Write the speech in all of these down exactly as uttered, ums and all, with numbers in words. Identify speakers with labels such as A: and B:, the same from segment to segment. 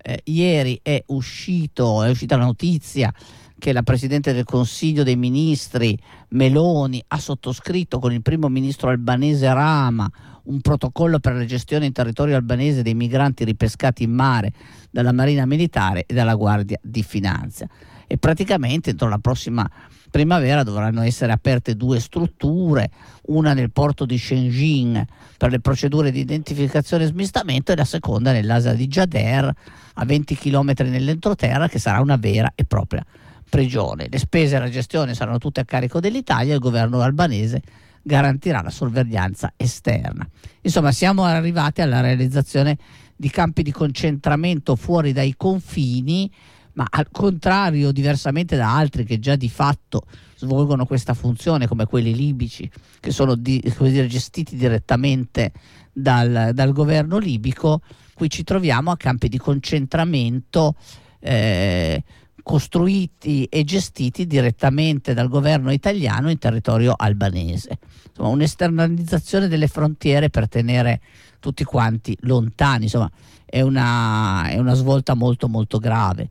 A: eh, ieri è uscito, è uscita la notizia che la Presidente del Consiglio dei Ministri Meloni ha sottoscritto con il primo ministro albanese Rama un protocollo per la gestione in territorio albanese dei migranti ripescati in mare dalla Marina Militare e dalla Guardia di Finanza. E praticamente entro la prossima primavera dovranno essere aperte due strutture, una nel porto di Shenzhen per le procedure di identificazione e smistamento e la seconda nell'A S A di Gjader a venti chilometri nell'entroterra, che sarà una vera e propria prigione. Le spese e la gestione saranno tutte a carico dell'Italia e il governo albanese garantirà la sorveglianza esterna. Insomma, siamo arrivati alla realizzazione di campi di concentramento fuori dai confini, ma al contrario, diversamente da altri che già di fatto svolgono questa funzione, come quelli libici, che sono di, come dire, gestiti direttamente dal, dal governo libico, qui ci troviamo a campi di concentramento eh, costruiti e gestiti direttamente dal governo italiano in territorio albanese. Insomma, un'esternalizzazione delle frontiere per tenere tutti quanti lontani. Insomma, è una, è una svolta molto molto grave.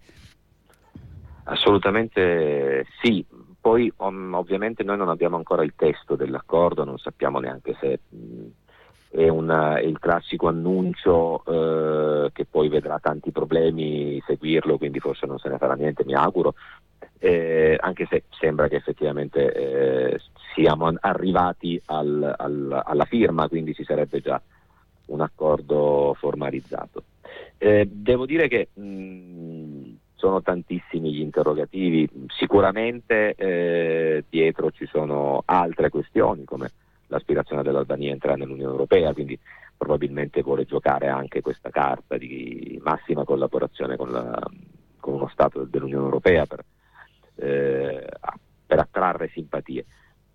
B: Assolutamente sì, poi um, ovviamente noi non abbiamo ancora il testo dell'accordo, non sappiamo neanche se mh, è, una, è il classico annuncio eh, che poi vedrà tanti problemi seguirlo, quindi forse non se ne farà niente, mi auguro, eh, anche se sembra che effettivamente eh, siamo arrivati al, al, alla firma, quindi ci sarebbe già un accordo formalizzato. Eh, devo dire che mh, sono tantissimi gli interrogativi, sicuramente eh, dietro ci sono altre questioni come l'aspirazione dell'Albania a entrare nell'Unione Europea, quindi probabilmente vuole giocare anche questa carta di massima collaborazione con, la, con uno Stato dell'Unione Europea per, eh, per attrarre simpatie.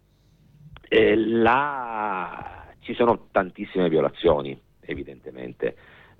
B: Eh, là ci sono tantissime violazioni, evidentemente,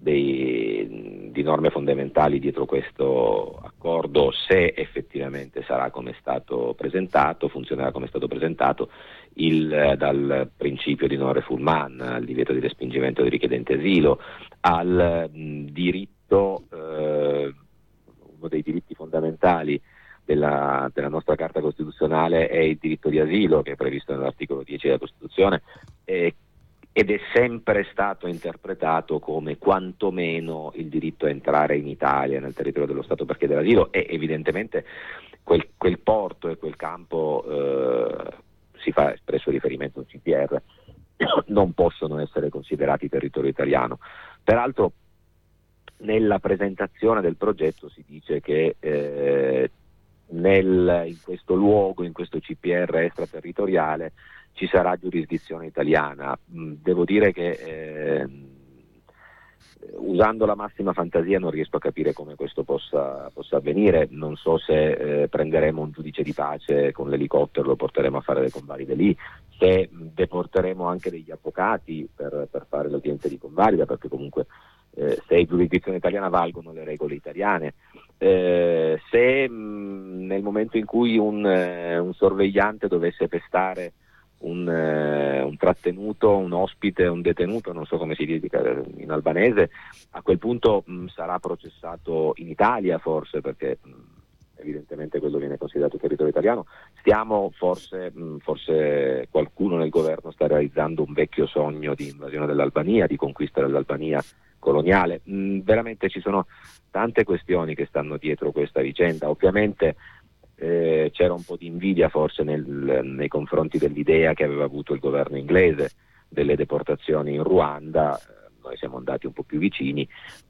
B: Dei, di norme fondamentali dietro questo accordo, se effettivamente sarà come è stato presentato, funzionerà come è stato presentato, il, dal principio di non refoulement al divieto di respingimento dei richiedenti asilo, al mh, diritto, eh, uno dei diritti fondamentali della, della nostra Carta Costituzionale è il diritto di asilo, che è previsto nell'articolo dieci della Costituzione, eh, ed è sempre stato interpretato come quantomeno il diritto a entrare in Italia, nel territorio dello Stato per chiedere asilo, e evidentemente quel, quel porto e quel campo, eh, si fa espresso riferimento al C P R, non possono essere considerati territorio italiano. Peraltro nella presentazione del progetto si dice che eh, nel, in questo luogo, in questo C P R extraterritoriale, ci sarà giurisdizione italiana. Devo dire che eh, usando la massima fantasia non riesco a capire come questo possa, possa avvenire. Non so se eh, prenderemo un giudice di pace con l'elicottero, lo porteremo a fare le convalide lì, se deporteremo anche degli avvocati per, per fare l'udienza di convalida, perché comunque eh, se è giurisdizione italiana valgono le regole italiane. Eh, se mh, nel momento in cui un, eh, un sorvegliante dovesse pestare Un, eh, un trattenuto, un ospite, un detenuto, non so come si dica in albanese, a quel punto mh, sarà processato in Italia, forse, perché mh, evidentemente quello viene considerato territorio italiano. Stiamo forse, mh, forse qualcuno nel governo sta realizzando un vecchio sogno di invasione dell'Albania, di conquista dell'Albania coloniale. Mh, veramente ci sono tante questioni che stanno dietro questa vicenda. Ovviamente Eh, c'era un po' di invidia forse nel, nei confronti dell'idea che aveva avuto il governo inglese delle deportazioni in Ruanda. Eh, noi siamo andati un po' più vicini.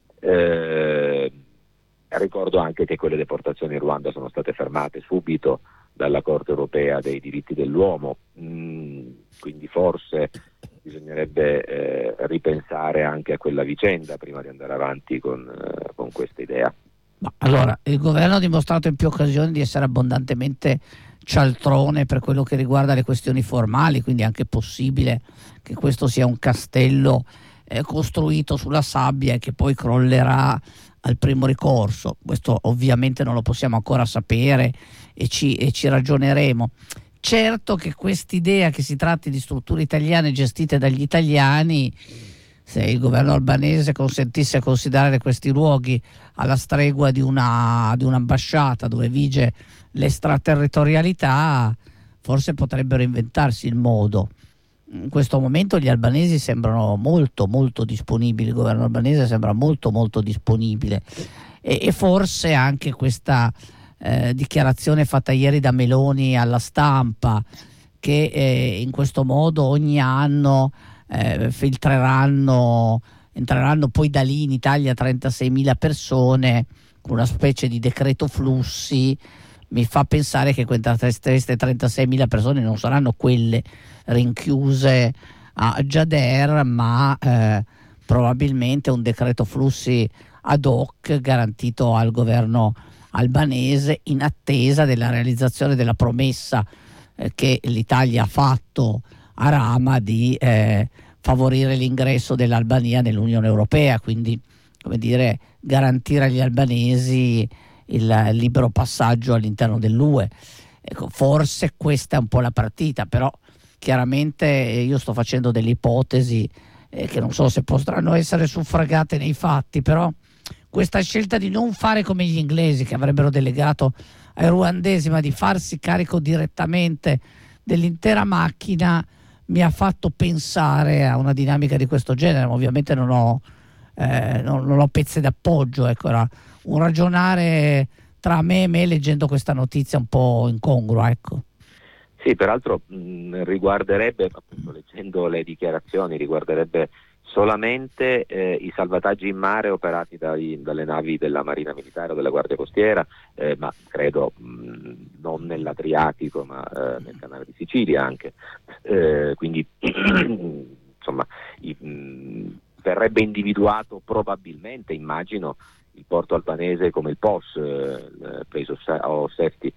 B: Eh, ricordo anche che quelle deportazioni in Ruanda sono state fermate subito dalla Corte Europea dei diritti dell'uomo, mm, quindi forse bisognerebbe eh, ripensare anche a quella vicenda prima di andare avanti con, eh, con questa idea.
A: Ma allora, il governo ha dimostrato in più occasioni di essere abbondantemente cialtrone per quello che riguarda le questioni formali, quindi è anche possibile che questo sia un castello eh, costruito sulla sabbia e che poi crollerà al primo ricorso. Questo ovviamente non lo possiamo ancora sapere e ci, e ci ragioneremo. Certo che quest'idea che si tratti di strutture italiane gestite dagli italiani se il governo albanese consentisse a considerare questi luoghi alla stregua di una di un'ambasciata dove vige l'estraterritorialità, forse potrebbero inventarsi il modo. In questo momento gli albanesi sembrano molto molto disponibili, il governo albanese sembra molto molto disponibile e, e forse anche questa eh, dichiarazione fatta ieri da Meloni alla stampa, che eh, in questo modo ogni anno eh, filtreranno, entreranno poi da lì in Italia trentaseimila persone con una specie di decreto flussi, mi fa pensare che queste trentaseimila persone non saranno quelle rinchiuse a Gjader, ma eh, probabilmente un decreto flussi ad hoc garantito al governo albanese in attesa della realizzazione della promessa eh, che l'Italia ha fatto a Rama di eh, favorire l'ingresso dell'Albania nell'Unione Europea, quindi come dire garantire agli albanesi il libero passaggio all'interno dell'U E. Ecco, forse questa è un po' la partita, però chiaramente io sto facendo delle ipotesi eh, che non so se potranno essere suffragate nei fatti, però questa scelta di non fare come gli inglesi che avrebbero delegato ai ruandesi, ma di farsi carico direttamente dell'intera macchina, mi ha fatto pensare a una dinamica di questo genere, ma ovviamente non ho, eh, non, non ho pezze d'appoggio, ecco, era un ragionare tra me e me leggendo questa notizia un po' incongrua, ecco.
B: Sì, peraltro mh, riguarderebbe, appunto, leggendo le dichiarazioni, riguarderebbe solamente eh, i salvataggi in mare operati dai, dalle navi della Marina Militare o della Guardia Costiera, eh, ma credo mh, non nell'Adriatico, ma eh, nel Canale di Sicilia anche. Eh, quindi, insomma, i, mh, verrebbe individuato probabilmente, immagino, il porto albanese come il P O S, eh, Place of Safety,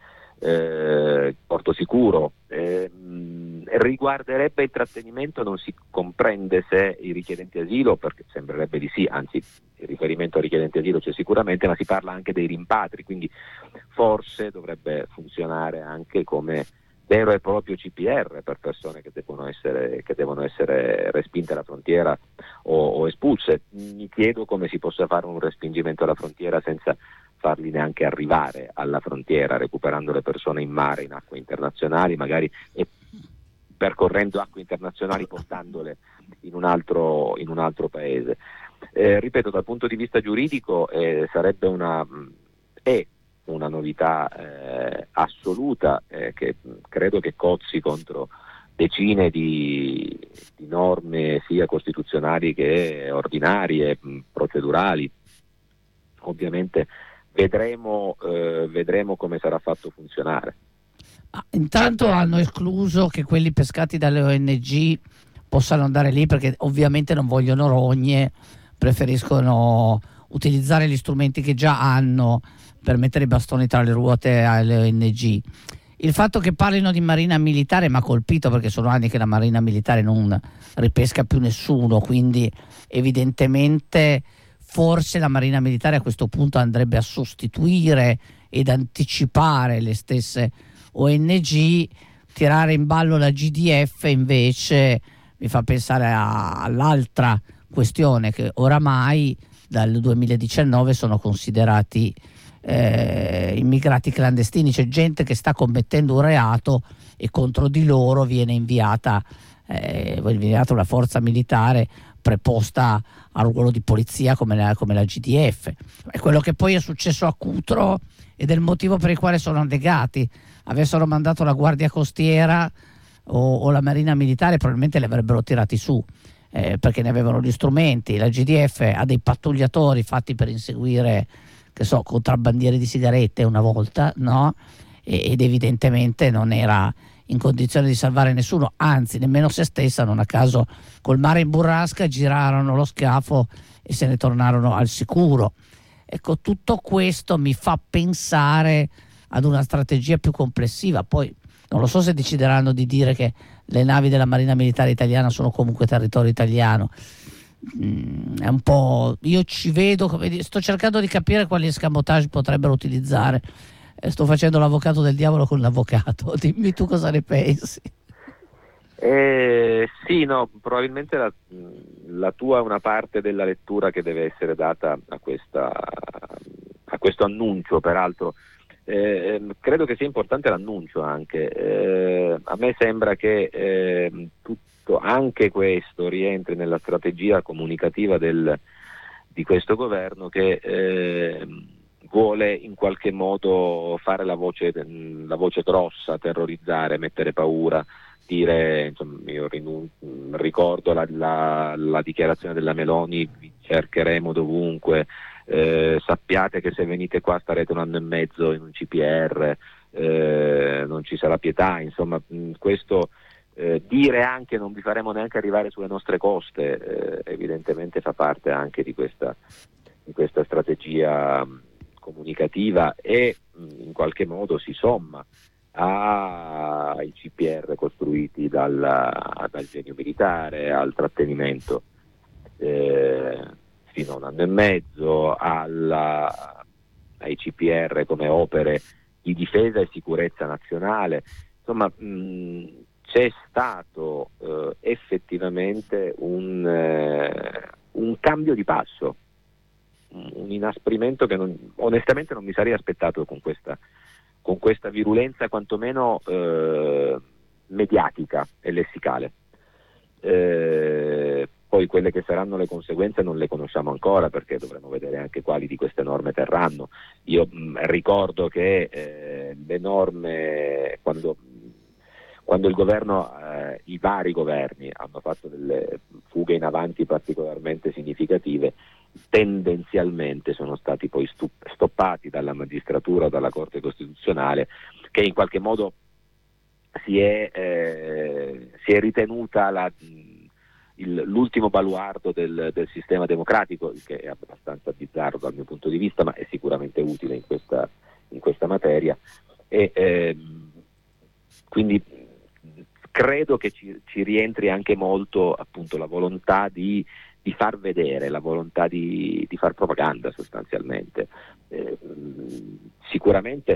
B: eh, porto sicuro. Eh, riguarderebbe il trattenimento, non si comprende se i richiedenti asilo, perché sembrerebbe di sì, anzi il riferimento ai richiedenti asilo c'è sicuramente, ma si parla anche dei rimpatri, quindi forse dovrebbe funzionare anche come vero e proprio C P R per persone che devono essere, che devono essere respinte alla frontiera o, o espulse. Mi chiedo come si possa fare un respingimento alla frontiera senza farli neanche arrivare alla frontiera, recuperando le persone in mare, in acque internazionali magari, e percorrendo acque internazionali portandole in un altro, in un altro paese. Eh, ripeto, dal punto di vista giuridico eh, sarebbe una è una novità eh, assoluta eh, che credo che cozzi contro decine di, di norme sia costituzionali che ordinarie, mh, procedurali. Ovviamente vedremo, eh, vedremo come sarà fatto funzionare.
A: Ah, intanto hanno escluso che quelli pescati dalle O N G possano andare lì perché ovviamente non vogliono rogne, preferiscono utilizzare gli strumenti che già hanno per mettere i bastoni tra le ruote alle O N G. Il fatto che parlino di marina militare mi ha colpito perché sono anni che la marina militare non ripesca più nessuno, quindi evidentemente forse la marina militare a questo punto andrebbe a sostituire ed anticipare le stesse O N G. Tirare in ballo la G D F invece mi fa pensare a, all'altra questione, che oramai dal duemiladiciannove sono considerati eh, immigrati clandestini, c'è gente che sta commettendo un reato e contro di loro viene inviata, eh, viene inviata una forza militare preposta al ruolo di polizia come la, come la G D F. È quello che poi è successo a Cutro ed è il motivo per il quale sono negati. Avessero mandato la Guardia Costiera o, o la Marina Militare probabilmente li avrebbero tirati su, eh, perché ne avevano gli strumenti. La G D F ha dei pattugliatori fatti per inseguire, che so, contrabbandieri di sigarette una volta, no? E, ed evidentemente non era in condizione di salvare nessuno, anzi nemmeno se stessa. Non a caso col mare in burrasca girarono lo scafo e se ne tornarono al sicuro. Ecco, tutto questo mi fa pensare ad una strategia più complessiva. Poi non lo so se decideranno di dire che le navi della Marina Militare Italiana sono comunque territorio italiano. Mm, è un po', io ci vedo, come, sto cercando di capire quali escamotage potrebbero utilizzare. Eh, sto facendo l'avvocato del diavolo con l'avvocato. Dimmi tu cosa ne pensi.
B: Eh, sì, no, probabilmente la, la tua è una parte della lettura che deve essere data a, questa, a questo annuncio, peraltro. Eh, credo che sia importante l'annuncio anche. Eh, a me sembra che eh, tutto, anche questo rientri nella strategia comunicativa del, di questo governo che eh, vuole in qualche modo fare la voce, la voce grossa, terrorizzare, mettere paura. Dire, insomma, io rinun- ricordo la, la, la dichiarazione della Meloni: vi cercheremo dovunque, eh, sappiate che se venite qua starete un anno e mezzo in un C P R, eh, non ci sarà pietà, insomma, mh, questo eh, dire anche non vi faremo neanche arrivare sulle nostre coste, eh, evidentemente fa parte anche di questa, di questa strategia mh, comunicativa e mh, in qualche modo si somma ai C P R costruiti dal, dal genio militare, al trattenimento eh, fino a un anno e mezzo, alla, ai C P R come opere di difesa e sicurezza nazionale. Insomma, mh, c'è stato eh, effettivamente un, eh, un cambio di passo, un inasprimento che non, onestamente non mi sarei aspettato con questa con questa virulenza quantomeno eh, mediatica e lessicale. Eh, poi quelle che saranno le conseguenze non le conosciamo ancora, perché dovremo vedere anche quali di queste norme terranno. Io mh, ricordo che eh, le norme, quando, quando il governo, eh, i vari governi hanno fatto delle fughe in avanti particolarmente significative, tendenzialmente sono stati poi stup- stoppati dalla magistratura o dalla Corte Costituzionale, che in qualche modo si è, eh, si è ritenuta la, il, l'ultimo baluardo del, del sistema democratico, il che è abbastanza bizzarro dal mio punto di vista, ma è sicuramente utile in questa, in questa materia. E, eh, quindi credo che ci, ci rientri anche molto appunto la volontà di di far vedere, la volontà di, di far propaganda sostanzialmente. Eh, sicuramente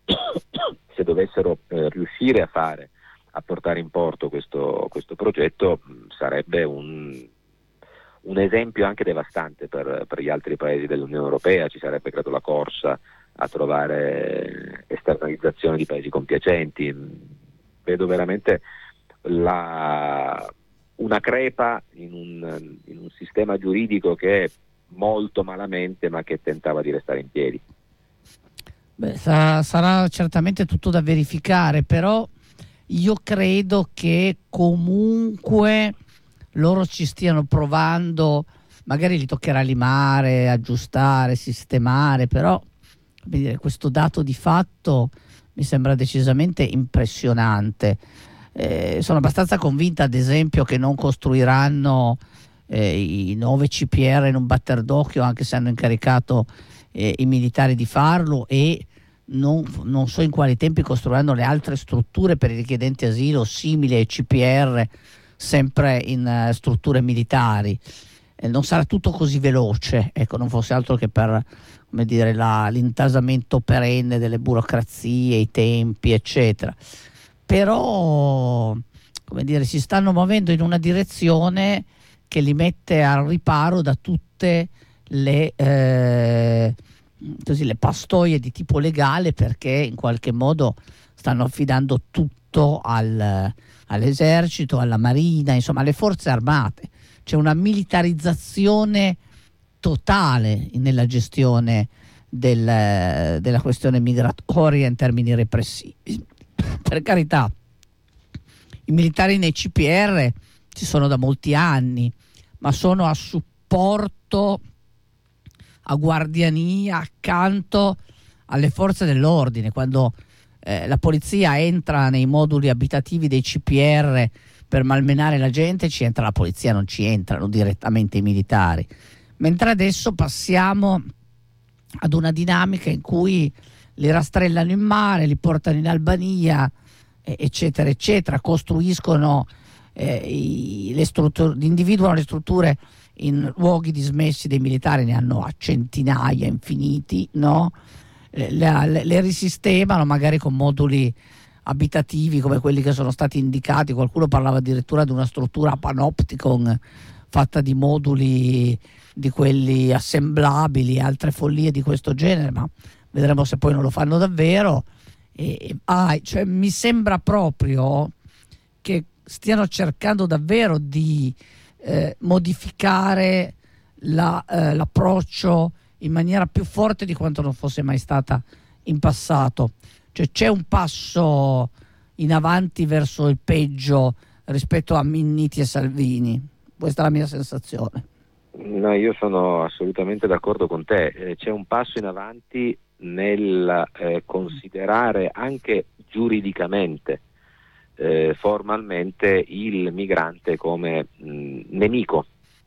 B: se dovessero eh, riuscire a fare, a portare in porto questo, questo progetto, mh, sarebbe un, un esempio anche devastante per, per gli altri paesi dell'Unione Europea. Ci sarebbe, credo, la corsa a trovare esternalizzazione di paesi compiacenti. Vedo veramente la una crepa in un, in un sistema giuridico che è molto malamente, ma che tentava di restare in piedi.
A: Beh, sarà, sarà certamente tutto da verificare, però io credo che comunque loro ci stiano provando, magari li toccherà limare, aggiustare, sistemare, però come dire, questo dato di fatto mi sembra decisamente impressionante. Eh, sono abbastanza convinta, ad esempio, che non costruiranno eh, i nuovi C P R in un batter d'occhio, anche se hanno incaricato eh, i militari di farlo, e non, non so in quali tempi costruiranno le altre strutture per i richiedenti asilo simili ai C P R, sempre in uh, strutture militari. Eh, non sarà tutto così veloce, ecco, non fosse altro che per, come dire, la, l'intasamento perenne delle burocrazie, i tempi, eccetera. Però, come dire, si stanno muovendo in una direzione che li mette al riparo da tutte le, eh, così, le pastoie di tipo legale, perché in qualche modo stanno affidando tutto al, all'esercito, alla marina, insomma alle forze armate. C'è una militarizzazione totale nella gestione del, della questione migratoria in termini repressivi. Per carità, i militari nei C P R ci sono da molti anni, ma sono a supporto, a guardiania, accanto alle forze dell'ordine. Quando eh, la polizia entra nei moduli abitativi dei C P R per malmenare la gente, ci entra la polizia, non ci entrano direttamente i militari. Mentre adesso passiamo ad una dinamica in cui li rastrellano in mare, li portano in Albania, eh, eccetera, eccetera, costruiscono eh, i, le strutture, individuano le strutture in luoghi dismessi dei militari, ne hanno a centinaia, infiniti, no? Eh, le, le, le risistemano magari con moduli abitativi come quelli che sono stati indicati. Qualcuno parlava addirittura di una struttura panopticon fatta di moduli di quelli assemblabili, altre follie di questo genere, ma vedremo se poi non lo fanno davvero. E, ah, cioè, mi sembra proprio che stiano cercando davvero di eh, modificare la, eh, l'approccio in maniera più forte di quanto non fosse mai stata in passato. Cioè, c'è un passo in avanti verso il peggio rispetto a Minniti e Salvini. Questa è la mia sensazione.
B: No, io sono assolutamente d'accordo con te. Eh, c'è un passo in avanti nel eh, considerare anche giuridicamente, eh, formalmente, il migrante come mh, nemico,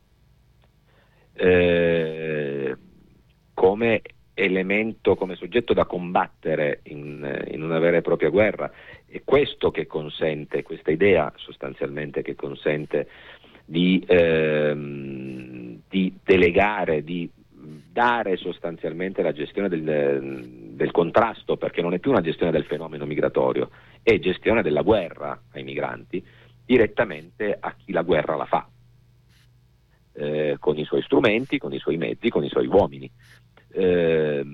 B: eh, come elemento, come soggetto da combattere in, in una vera e propria guerra. E questo che consente, questa idea sostanzialmente che consente di, ehm, di delegare, di dare sostanzialmente la gestione del, del contrasto, perché non è più una gestione del fenomeno migratorio, è gestione della guerra ai migranti direttamente a chi la guerra la fa, eh, con i suoi strumenti, con i suoi mezzi, con i suoi uomini. Eh,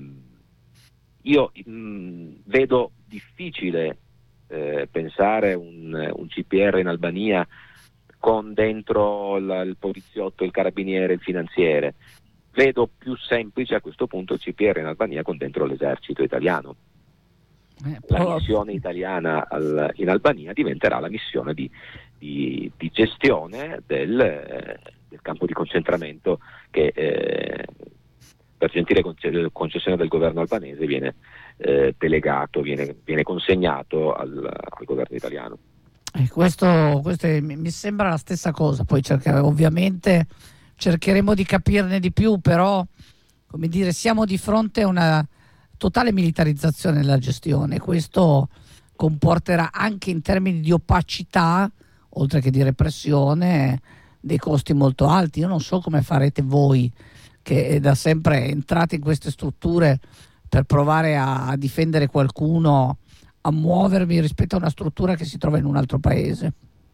B: io mh, vedo difficile eh, pensare un, un C P R in Albania con dentro il, il poliziotto, il carabiniere, il finanziere. Vedo più semplice a questo punto il C P R in Albania con dentro l'esercito italiano.
A: Eh,
B: La
A: però...
B: missione italiana al, in Albania diventerà la missione di, di, di gestione del, eh, del campo di concentramento che eh, per gentile concessione del governo albanese viene eh, delegato, viene, viene consegnato al, al governo italiano.
A: Eh, questo, questo è, mi sembra la stessa cosa. Poi cercare, ovviamente cercheremo di capirne di più, però come dire, siamo di fronte a una totale militarizzazione della gestione. Questo comporterà anche in termini di opacità, oltre che di repressione, dei costi molto alti. Io non so come farete voi, che da sempre entrate in queste strutture, per provare a, a difendere qualcuno, a muovermi rispetto a una struttura che si trova in un altro paese.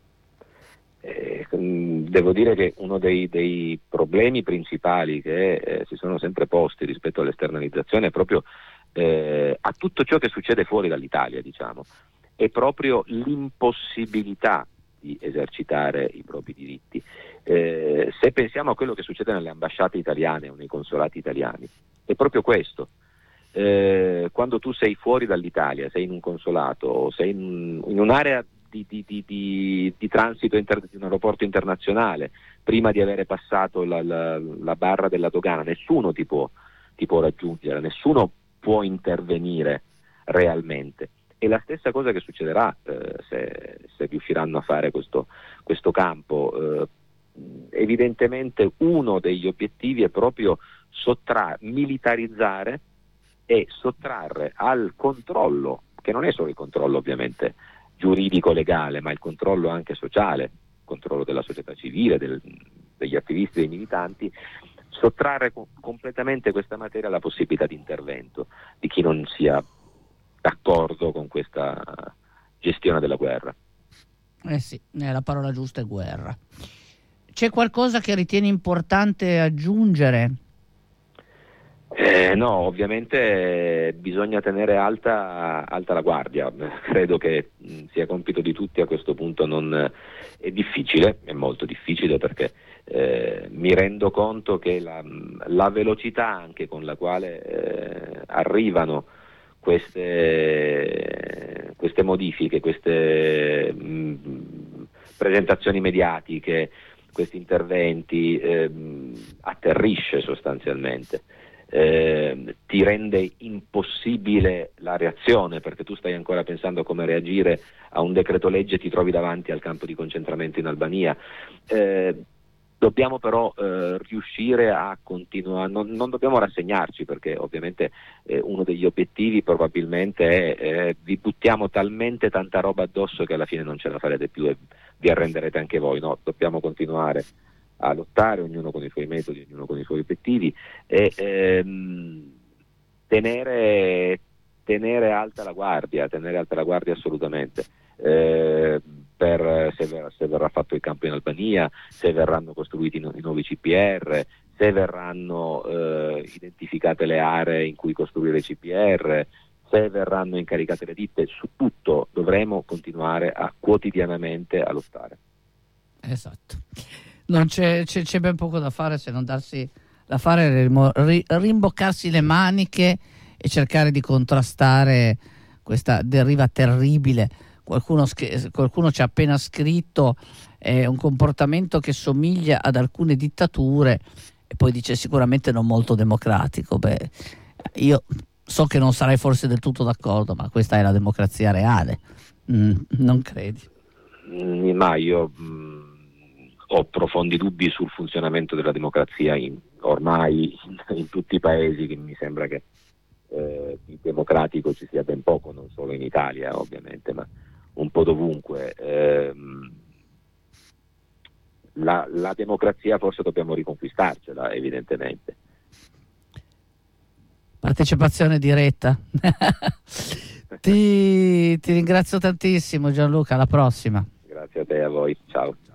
B: Eh, devo dire che uno dei, dei problemi principali che eh, si sono sempre posti rispetto all'esternalizzazione è proprio eh, a tutto ciò che succede fuori dall'Italia, diciamo, è proprio l'impossibilità di esercitare i propri diritti. Eh, se pensiamo a quello che succede nelle ambasciate italiane o nei consolati italiani, è proprio questo. Eh, quando tu sei fuori dall'Italia, sei in un consolato o sei in, in un'area di, di, di, di, di transito inter, di un aeroporto internazionale, prima di avere passato la, la, la barra della dogana, nessuno ti può, ti può raggiungere, nessuno può intervenire realmente. E la stessa cosa che succederà eh, se, se riusciranno a fare questo, questo campo. Eh, evidentemente uno degli obiettivi è proprio sottrarre, militarizzare e sottrarre al controllo, che non è solo il controllo ovviamente giuridico legale, ma il controllo anche sociale, il controllo della società civile, del, degli attivisti, dei militanti, sottrarre co- completamente questa materia alla possibilità di intervento di chi non sia d'accordo con questa gestione della guerra.
A: Eh sì, la parola giusta è guerra. C'è qualcosa che ritieni importante aggiungere?
B: Eh, no, ovviamente eh, bisogna tenere alta, alta la guardia. Credo che mh, sia compito di tutti a questo punto. Non, è difficile, è molto difficile, perché eh, mi rendo conto che la, la velocità anche con la quale eh, arrivano queste, queste modifiche, queste mh, presentazioni mediatiche, questi interventi eh, atterrisce sostanzialmente. Eh, ti rende impossibile la reazione, perché tu stai ancora pensando a come reagire a un decreto legge e ti trovi davanti al campo di concentramento in Albania. Eh, dobbiamo però eh, riuscire a continuare, non, non dobbiamo rassegnarci, perché ovviamente eh, uno degli obiettivi probabilmente è eh, vi buttiamo talmente tanta roba addosso che alla fine non ce la farete più e vi arrenderete anche voi. No, dobbiamo continuare a lottare, ognuno con i suoi metodi, ognuno con i suoi obiettivi, e ehm, tenere tenere alta la guardia, tenere alta la guardia assolutamente, eh, per se, ver- se verrà fatto il campo in Albania, se verranno costruiti i, nu- i nuovi C P R, se verranno eh, identificate le aree in cui costruire i C P R, se verranno incaricate le ditte. Su tutto dovremo continuare a quotidianamente a lottare.
A: Esatto, non c'è, c'è, c'è ben poco da fare se non darsi da fare, rimo- ri- rimboccarsi le maniche e cercare di contrastare questa deriva terribile. Qualcuno, sch- qualcuno ci ha appena scritto eh, un comportamento che somiglia ad alcune dittature e poi dice sicuramente non molto democratico. Beh, io so che non sarai forse del tutto d'accordo, ma questa è la democrazia reale. Mm, non credi?
B: Mm, ma io mh, ho profondi dubbi sul funzionamento della democrazia in, ormai in, in tutti i paesi, che mi sembra che eh, di democratico ci sia ben poco, non solo in Italia ovviamente, ma un po' dovunque. Ehm, la, la democrazia forse dobbiamo riconquistarcela, evidentemente.
A: Partecipazione diretta. ti, ti ringrazio tantissimo Gianluca, alla prossima.
B: Grazie a te e a voi, ciao.